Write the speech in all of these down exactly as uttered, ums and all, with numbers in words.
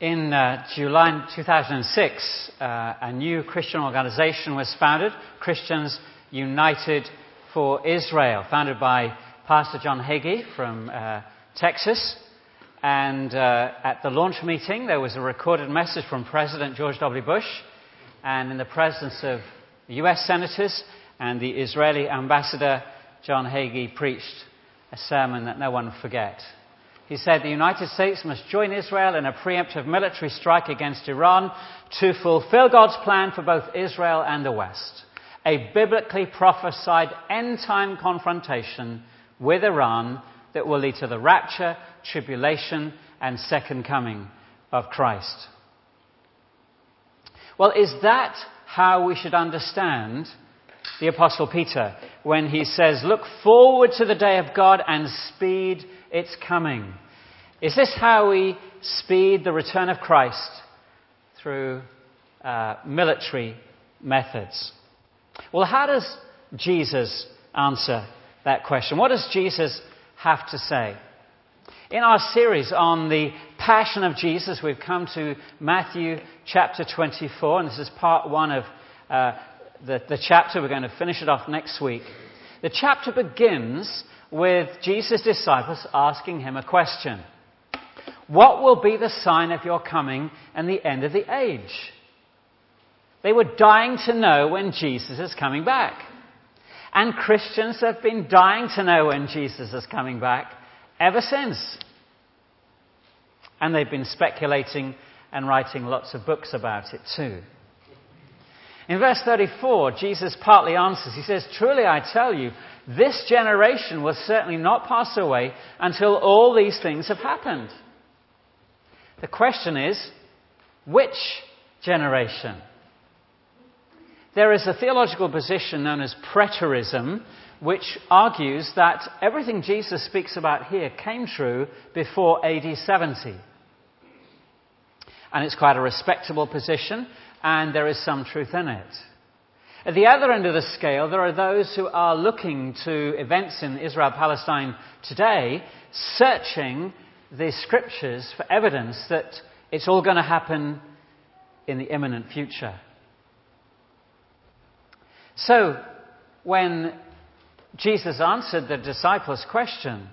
In uh, July two thousand six, uh, a new Christian organization was founded, Christians United for Israel, founded by Pastor John Hagee from uh, Texas. And uh, at the launch meeting, there was a recorded message from President George W. Bush, and in the presence of U S senators and the Israeli ambassador, John Hagee preached a sermon that no one will forget. He said the United States must join Israel in a preemptive military strike against Iran to fulfill God's plan for both Israel and the West. A biblically prophesied end-time confrontation with Iran that will lead to the rapture, tribulation, and second coming of Christ. Well, is that how we should understand the Apostle Peter when he says, look forward to the day of God and speed its coming? Is this how we speed the return of Christ? Through uh, military methods? Well, how does Jesus answer that question? What does Jesus have to say? In our series on the Passion of Jesus, we've come to Matthew chapter twenty-four, and this is part one of uh, the, the chapter. We're going to finish it off next week. The chapter begins with Jesus' disciples asking him a question. What will be the sign of your coming and the end of the age? They were dying to know when Jesus is coming back. And Christians have been dying to know when Jesus is coming back ever since. And they've been speculating and writing lots of books about it too. In verse thirty-four, Jesus partly answers. He says, truly I tell you, this generation will certainly not pass away until all these things have happened. The question is, which generation? There is a theological position known as preterism, which argues that everything Jesus speaks about here came true before A D seventy. And it's quite a respectable position, and there is some truth in it. At the other end of the scale, there are those who are looking to events in Israel-Palestine today, searching the scriptures for evidence that it's all going to happen in the imminent future. So, when Jesus answered the disciples' question,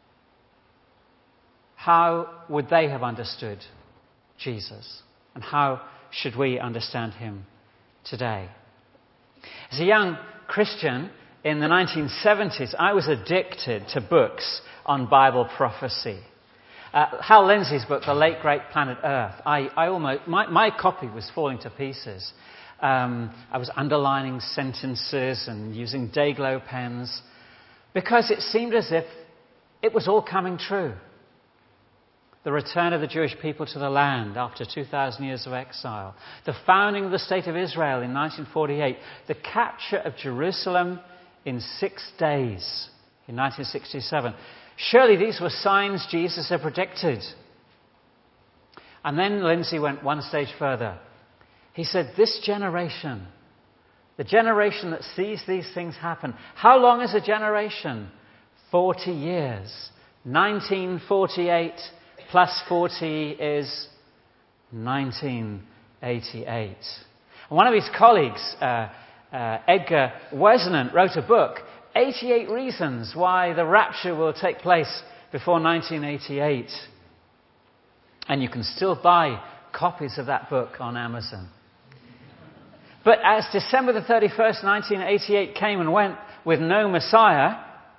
how would they have understood Jesus? And how should we understand him today? As a young Christian in the nineteen seventies, I was addicted to books on Bible prophecy. Uh, Hal Lindsey's book, The Late Great Planet Earth, I, I almost, my, my copy was falling to pieces. Um, I was underlining sentences and using Dayglow pens because it seemed as if it was all coming true. The return of the Jewish people to the land after two thousand years of exile. The founding of the State of Israel in nineteen forty-eight. The capture of Jerusalem in six days in nineteen sixty-seven. Surely these were signs Jesus had predicted. And then Lindsey went one stage further. He said, this generation, the generation that sees these things happen, how long is a generation? forty years. nineteen forty-eight plus forty is nineteen eighty-eight. And one of his colleagues, uh, uh, Edgar Wesnant, wrote a book, eighty-eight Reasons Why the Rapture Will Take Place Before nineteen eighty-eight. And you can still buy copies of that book on Amazon. But as December the thirty-first, nineteen eighty-eight came and went with no Messiah,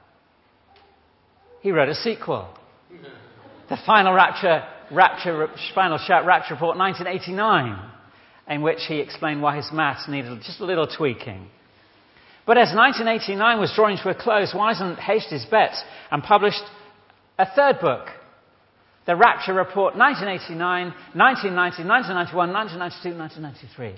he wrote a sequel. The Final Rapture, Rapture, Final Shout Rapture Report nineteen eighty-nine, in which he explained why his maths needed just a little tweaking. But as nineteen eighty-nine was drawing to a close, Wiseman hedged his bets and published a third book, The Rapture Report nineteen eighty-nine, nineteen ninety, nineteen ninety-one, nineteen ninety-two, nineteen ninety-three.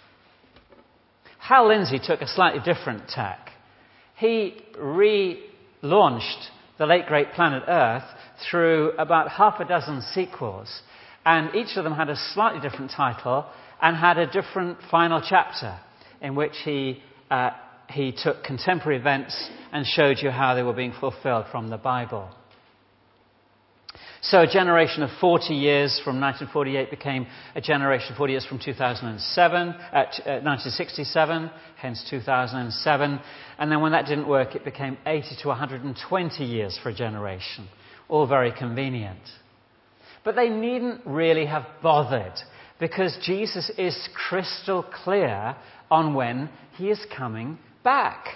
Hal Lindsey took a slightly different tack. He relaunched The Late Great Planet Earth through about half a dozen sequels, and each of them had a slightly different title and had a different final chapter in which he uh, he took contemporary events and showed you how they were being fulfilled from the Bible. So a generation of forty years from nineteen forty-eight became a generation of forty years from two thousand seven, uh, uh, nineteen sixty-seven, hence two thousand seven. And then when that didn't work, it became eighty to one hundred twenty years for a generation. All very convenient. But they needn't really have bothered, because Jesus is crystal clear on when he is coming back.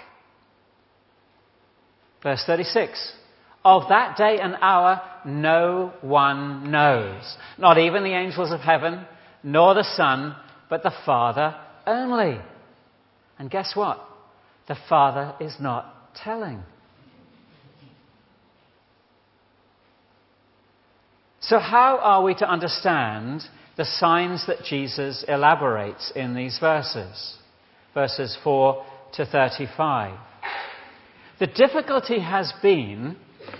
Verse thirty-six. Of that day and hour no one knows, not even the angels of heaven, nor the Son, but the Father only. And guess what? The Father is not telling. So how are we to understand the signs that Jesus elaborates in these verses? Verses four to thirty-five. The difficulty has been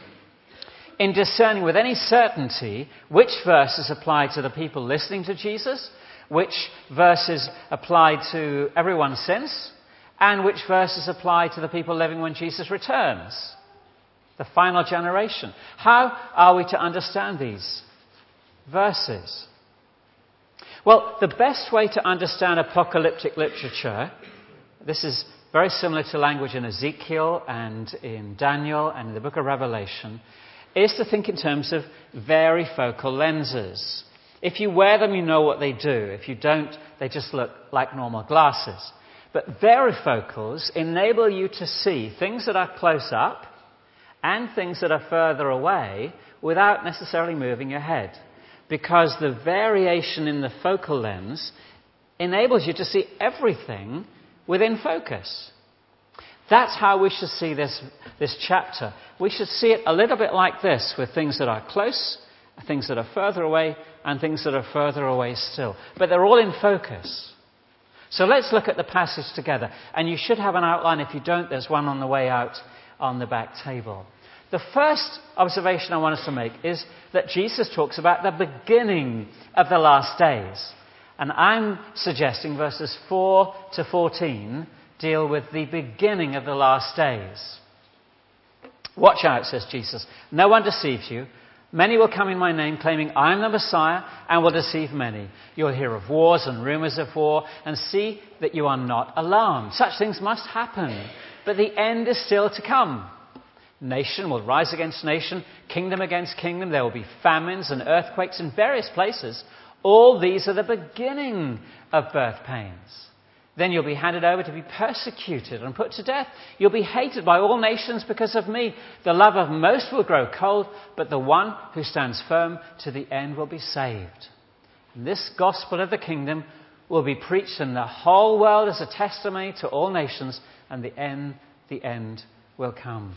in discerning with any certainty which verses apply to the people listening to Jesus, which verses apply to everyone since, and which verses apply to the people living when Jesus returns, the final generation. How are we to understand these verses? Well, the best way to understand apocalyptic literature, this is very similar to language in Ezekiel and in Daniel and in the book of Revelation, is to think in terms of varifocal lenses. If you wear them, you know what they do. If you don't, they just look like normal glasses. But varifocals enable you to see things that are close up and things that are further away without necessarily moving your head, because the variation in the focal lens enables you to see everything within focus. That's how we should see this, this chapter. We should see it a little bit like this, with things that are close, things that are further away, and things that are further away still. But they're all in focus. So let's look at the passage together. And you should have an outline. If you don't, there's one on the way out on the back table. The first observation I want us to make is that Jesus talks about the beginning of the last days. And I'm suggesting verses four to fourteen deal with the beginning of the last days. Watch out, says Jesus. No one deceives you. Many will come in my name, claiming I am the Messiah, and will deceive many. You'll hear of wars and rumors of war, and see that you are not alarmed. Such things must happen, but the end is still to come. Nation will rise against nation, kingdom against kingdom. There will be famines and earthquakes in various places. All these are the beginning of birth pains. Then you'll be handed over to be persecuted and put to death. You'll be hated by all nations because of me. The love of most will grow cold, but the one who stands firm to the end will be saved. And this gospel of the kingdom will be preached in the whole world as a testimony to all nations, and the end, the end will come.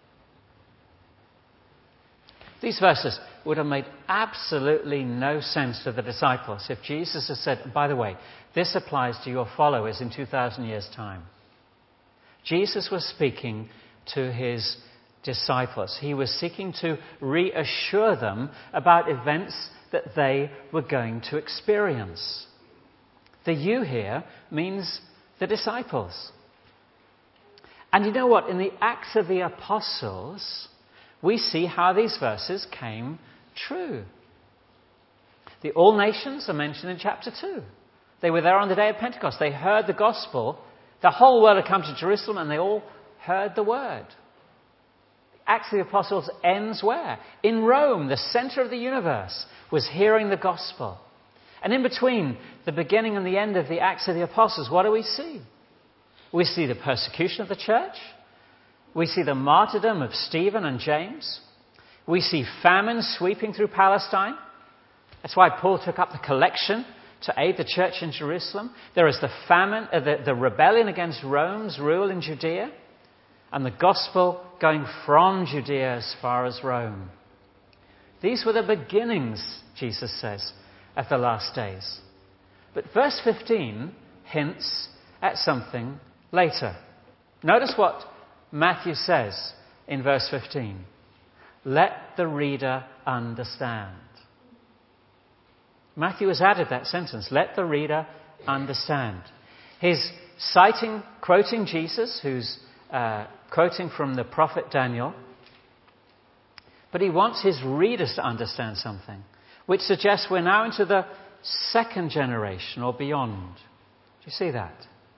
These verses would have made absolutely no sense to the disciples if Jesus had said, by the way, this applies to your followers in two thousand years' time. Jesus was speaking to his disciples. He was seeking to reassure them about events that they were going to experience. The you here means the disciples. And you know what? In the Acts of the Apostles, we see how these verses came true. The all nations are mentioned in chapter two. They were there on the day of Pentecost. They heard the gospel. The whole world had come to Jerusalem, and they all heard the word. Acts of the Apostles ends where? In Rome, the center of the universe, was hearing the gospel. And in between the beginning and the end of the Acts of the Apostles, what do we see? We see the persecution of the church. We see the martyrdom of Stephen and James. We see famine sweeping through Palestine. That's why Paul took up the collection to aid the church in Jerusalem. There is the famine, uh, the, the rebellion against Rome's rule in Judea, and the gospel going from Judea as far as Rome. These were the beginnings, Jesus says, of the last days. But verse fifteen hints at something later. Notice what Matthew says in verse fifteen. Let the reader understand. Matthew has added that sentence, let the reader understand. He's citing, quoting Jesus, who's uh, quoting from the prophet Daniel. But he wants his readers to understand something, which suggests we're now into the second generation or beyond. Do you see that?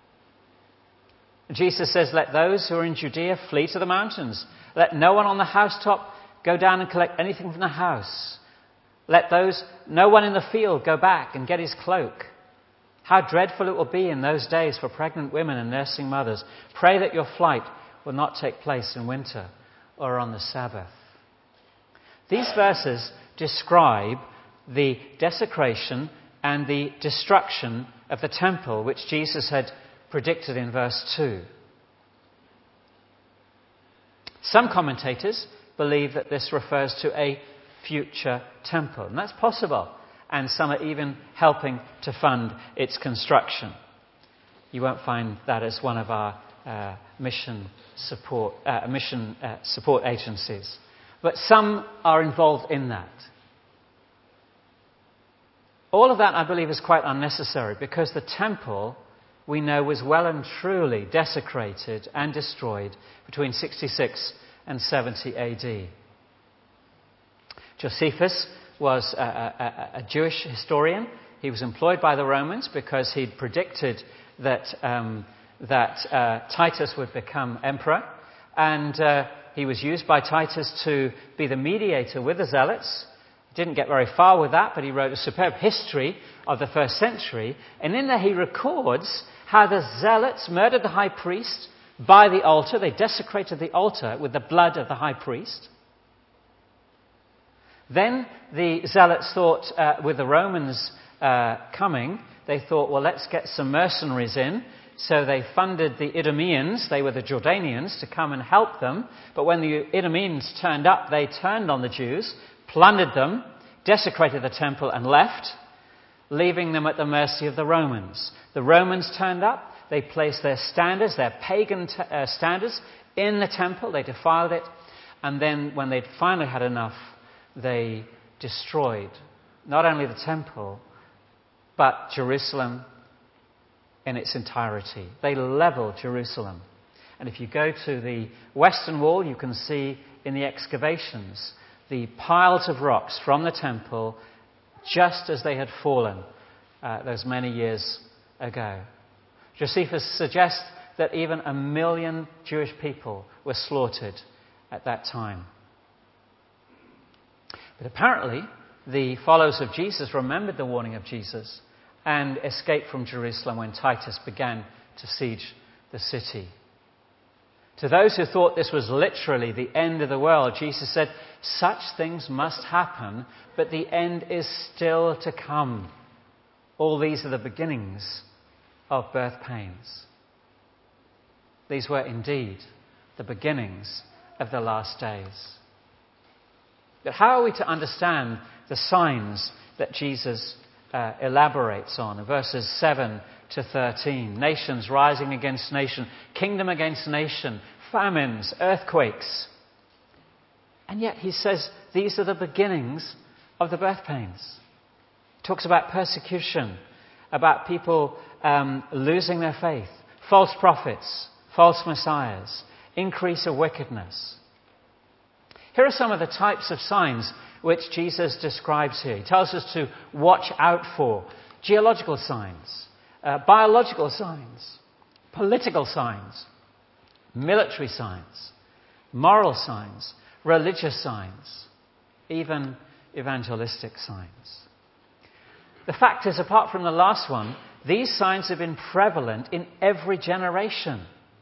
Jesus says, let those who are in Judea flee to the mountains. Let no one on the housetop go down and collect anything from the house. Let those, no one in the field go back and get his cloak. How dreadful it will be in those days for pregnant women and nursing mothers. Pray that your flight will not take place in winter or on the Sabbath. These verses describe the desecration and the destruction of the temple, which Jesus had predicted in verse two. Some commentators believe that this refers to a future temple, and that's possible, and some are even helping to fund its construction. You won't find that as one of our uh, mission support uh, mission uh, support agencies, but some are involved in that. All of that, I believe, is quite unnecessary, because the temple, we know, was well and truly desecrated and destroyed between sixty-six and seventy A D. Josephus was a, a, a Jewish historian. He was employed by the Romans because he'd predicted that, um, that uh, Titus would become emperor. And uh, he was used by Titus to be the mediator with the Zealots. Didn't get very far with that, but he wrote a superb history of the first century. And in there he records how the Zealots murdered the high priest by the altar. They desecrated the altar with the blood of the high priest. Then the Zealots thought, uh, with the Romans uh, coming, they thought, well, let's get some mercenaries in. So they funded the Idumeans, they were the Jordanians, to come and help them. But when the Idumeans turned up, they turned on the Jews, plundered them, desecrated the temple and left, leaving them at the mercy of the Romans. The Romans turned up, they placed their standards, their pagan t- uh, standards, in the temple, they defiled it, and then when they'd finally had enough, they destroyed not only the temple, but Jerusalem in its entirety. They leveled Jerusalem. And if you go to the Western Wall, you can see in the excavations the piles of rocks from the temple just as they had fallen uh, those many years ago. Josephus suggests that even a million Jewish people were slaughtered at that time. But apparently, the followers of Jesus remembered the warning of Jesus and escaped from Jerusalem when Titus began to siege the city. To those who thought this was literally the end of the world, Jesus said, such things must happen, but the end is still to come. All these are the beginnings of birth pains. These were indeed the beginnings of the last days. But how are we to understand the signs that Jesus uh, elaborates on in verses seven to thirteen? Nations rising against nation, kingdom against nation, famines, earthquakes. And yet he says these are the beginnings of the birth pains. He talks about persecution, about people um, losing their faith, false prophets, false messiahs, increase of wickedness. Here are some of the types of signs which Jesus describes here. He tells us to watch out for geological signs, uh, biological signs, political signs, military signs, moral signs, religious signs, even evangelistic signs. The fact is, apart from the last one, these signs have been prevalent in every generation.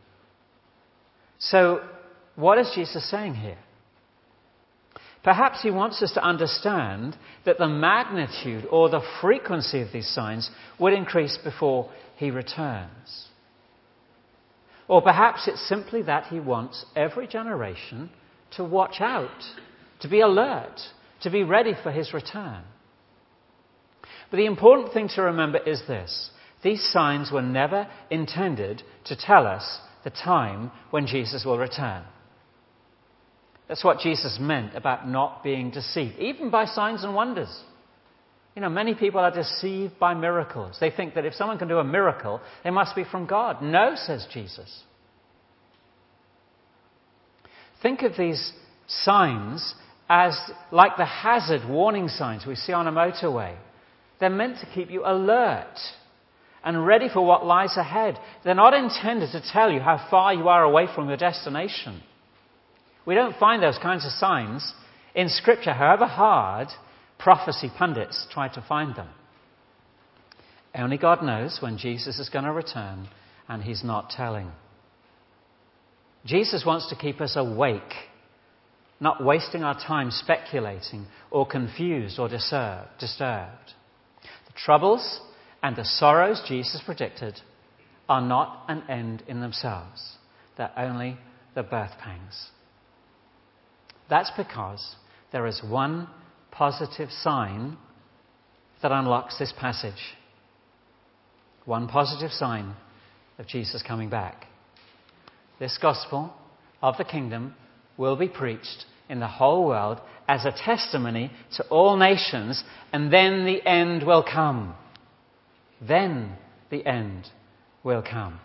So, what is Jesus saying here? Perhaps he wants us to understand that the magnitude or the frequency of these signs would increase before he returns. Or perhaps it's simply that he wants every generation to watch out, to be alert, to be ready for his return. But the important thing to remember is this: these signs were never intended to tell us the time when Jesus will return. That's what Jesus meant about not being deceived, even by signs and wonders. You know, many people are deceived by miracles. They think that if someone can do a miracle, they must be from God. No, says Jesus. Think of these signs as like the hazard warning signs we see on a motorway. They're meant to keep you alert and ready for what lies ahead. They're not intended to tell you how far you are away from your destination. We don't find those kinds of signs in Scripture, however hard prophecy pundits try to find them. Only God knows when Jesus is going to return, and he's not telling. Jesus wants to keep us awake, not wasting our time speculating or confused or disturbed. The troubles and the sorrows Jesus predicted are not an end in themselves. They're only the birth pangs. That's because there is one positive sign that unlocks this passage. One positive sign of Jesus coming back. This gospel of the kingdom will be preached in the whole world as a testimony to all nations, and then the end will come. Then the end will come.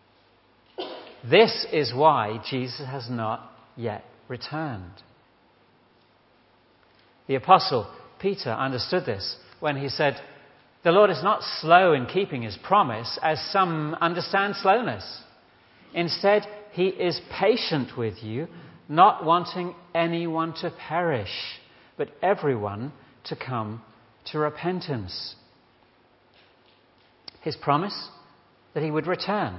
This is why Jesus has not yet returned. The apostle Peter understood this when he said, "The Lord is not slow in keeping his promise, as some understand slowness. Instead, he is patient with you, not wanting anyone to perish, but everyone to come to repentance." His promise that he would return.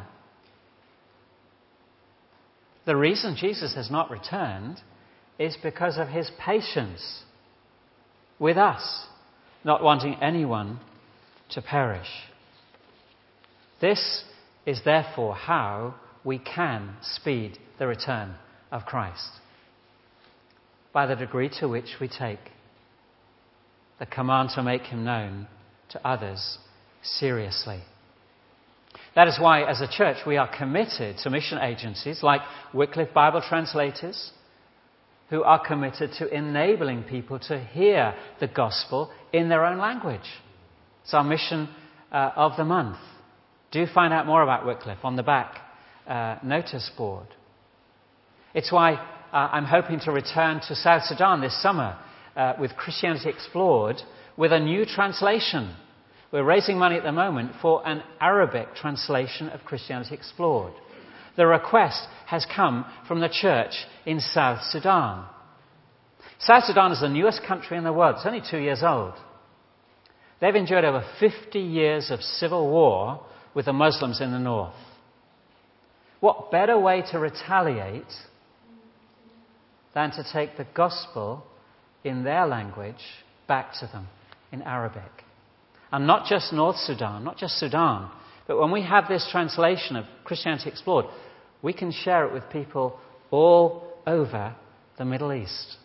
The reason Jesus has not returned is because of his patience with us, not wanting anyone to perish. This is therefore how we can speed the return of Christ. By the degree to which we take the command to make him known to others seriously. That is why, as a church, we are committed to mission agencies like Wycliffe Bible Translators, who are committed to enabling people to hear the gospel in their own language. It's our mission uh, of the month. Do find out more about Wycliffe on the back uh, notice board. It's why uh, I'm hoping to return to South Sudan this summer uh, with Christianity Explored with a new translation. We're raising money at the moment for an Arabic translation of Christianity Explored. The request has come from the church in South Sudan. South Sudan is the newest country in the world. It's only two years old. They've endured over fifty years of civil war with the Muslims in the north. What better way to retaliate than to take the gospel in their language back to them in Arabic? And not just North Sudan, not just Sudan, but when we have this translation of Christianity Explored, we can share it with people all over the Middle East.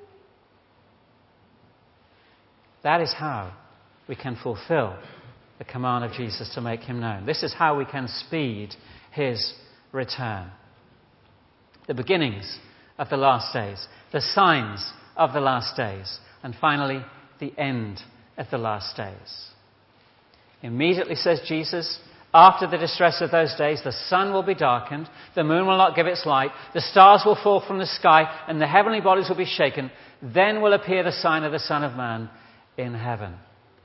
That is how we can fulfill the command of Jesus to make him known. This is how we can speed his return. The beginnings of the last days, the signs of the last days, and finally, the end of the last days. Immediately, says Jesus, after the distress of those days, the sun will be darkened, the moon will not give its light, the stars will fall from the sky, and the heavenly bodies will be shaken. Then will appear the sign of the Son of Man in heaven.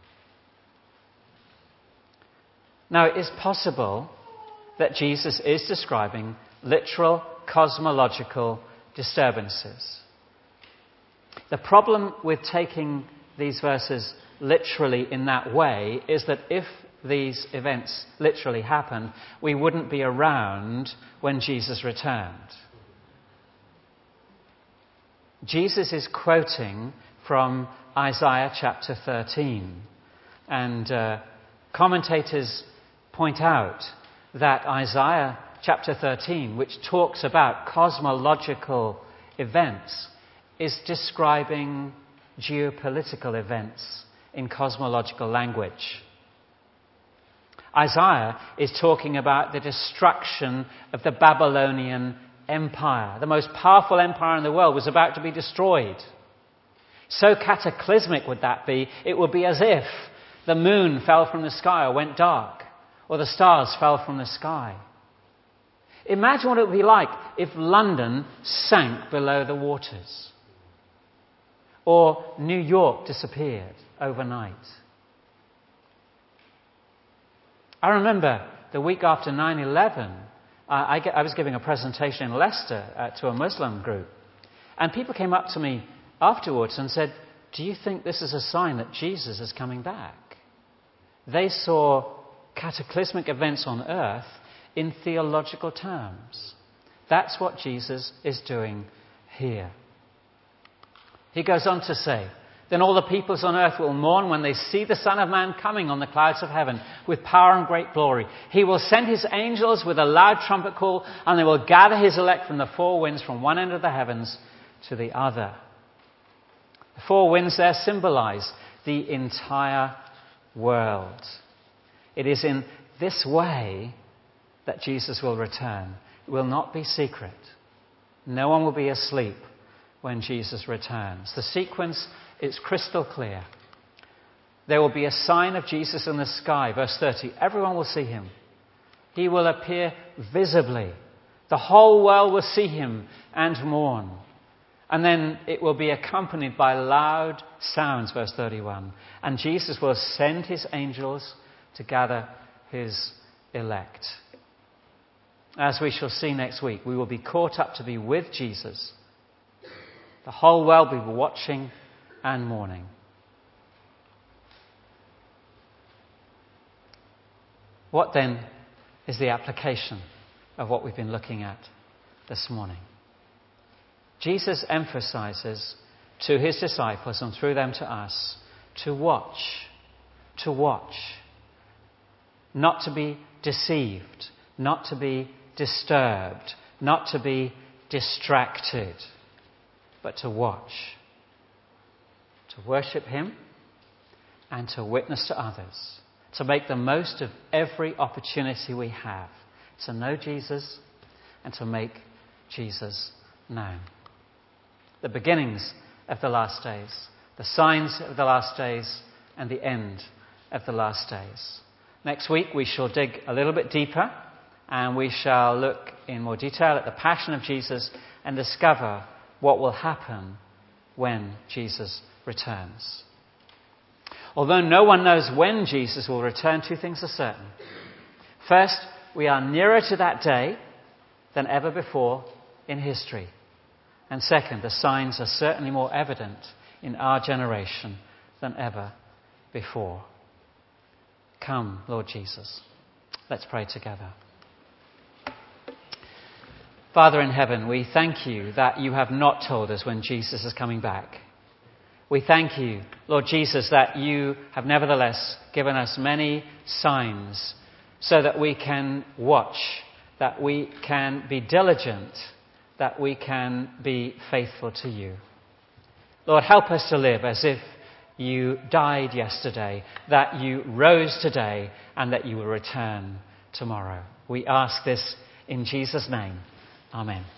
Now, it is possible that Jesus is describing literal cosmological disturbances. The problem with taking these verses literally in that way is that if these events literally happened, we wouldn't be around when Jesus returned. Jesus is quoting from Isaiah chapter thirteen, and uh, commentators point out that Isaiah chapter thirteen, which talks about cosmological events, is describing geopolitical events in cosmological language. Isaiah is talking about the destruction of the Babylonian Empire. The most powerful empire in the world was about to be destroyed. So cataclysmic would that be, it would be as if the moon fell from the sky or went dark, or the stars fell from the sky. Imagine what it would be like if London sank below the waters. or New York disappeared overnight. I remember the week after nine eleven, uh, I, I was giving a presentation in Leicester uh, to a Muslim group, and people came up to me afterwards and said, "Do you think this is a sign that Jesus is coming back?" They saw cataclysmic events on earth in theological terms. That's what Jesus is doing here. He goes on to say, "Then all the peoples on earth will mourn when they see the Son of Man coming on the clouds of heaven with power and great glory. He will send his angels with a loud trumpet call, and they will gather his elect from the four winds, from one end of the heavens to the other." The four winds there symbolize the entire world. It is in this way that Jesus will return. It will not be secret. No one will be asleep when Jesus returns. The sequence is crystal clear. There will be a sign of Jesus in the sky. Verse thirty, everyone will see him. He will appear visibly. The whole world will see him and mourn. And then it will be accompanied by loud sounds, verse thirty-one. And Jesus will send his angels to gather his elect. As we shall see next week, we will be caught up to be with Jesus. The whole world will be watching and mourning. What then is the application of what we've been looking at this morning? Jesus emphasizes to his disciples and through them to us to watch, to watch, not to be deceived, not to be disturbed, not to be distracted, but to watch, to worship him and to witness to others, to make the most of every opportunity we have to know Jesus and to make Jesus known. The beginnings of the last days, the signs of the last days, and the end of the last days. Next week we shall dig a little bit deeper and we shall look in more detail at the passion of Jesus and discover what will happen when Jesus returns. Although no one knows when Jesus will return, two things are certain. First, we are nearer to that day than ever before in history. And second, the signs are certainly more evident in our generation than ever before. Come, Lord Jesus. Let's pray together. Father in heaven, we thank you that you have not told us when Jesus is coming back. We thank you, Lord Jesus, that you have nevertheless given us many signs so that we can watch, that we can be diligent, that we can be faithful to you. Lord, help us to live as if you died yesterday, that you rose today, and that you will return tomorrow. We ask this in Jesus' name. Amen.